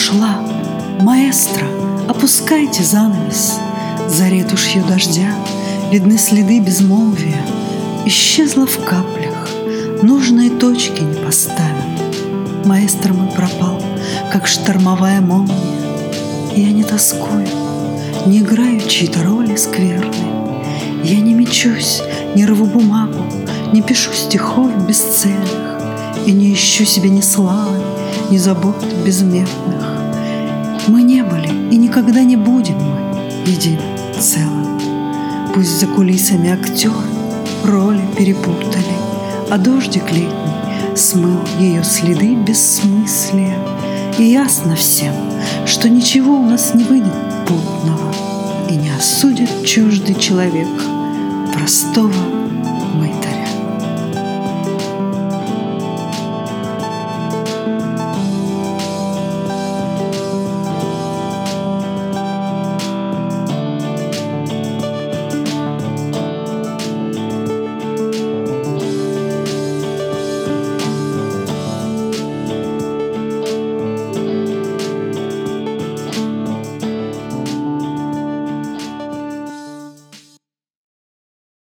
ушла. Маэстро, опускайте занавес. За ретушью дождя видны следы безмолвия. Исчезла в каплях, нужной точки не поставил. Маэстро мой пропал, как штормовая молния. Я не тоскую, не играю чьи-то роли скверные. Я не мечусь, не рву бумагу, не пишу стихов бесцельных и не ищу себе ни славы, ни забот безмерных. Мы не были и никогда не будем мы единым целым. Пусть за кулисами актеры роли перепутали, а дождик летний смыл ее следы бессмыслия. И ясно всем, что ничего у нас не выйдет путного, и не осудит чуждый человек простого